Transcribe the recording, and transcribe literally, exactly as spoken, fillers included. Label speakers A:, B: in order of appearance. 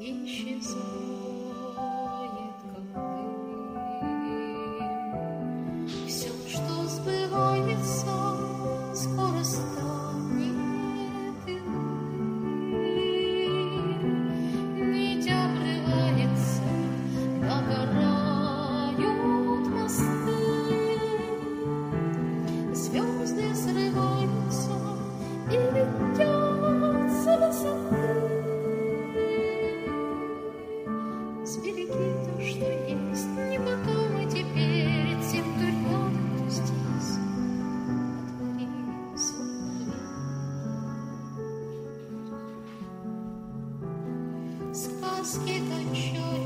A: исчезает, как дым. Все, что сбывается, скоро станет иным. Нить обрывается, догорают мосты, звезды срываются и летят с высоты. Сбереги то, что есть, не потом и теперь, тем, кто рядом, кто здесь, отвори свою дверь. Сказки кончаются.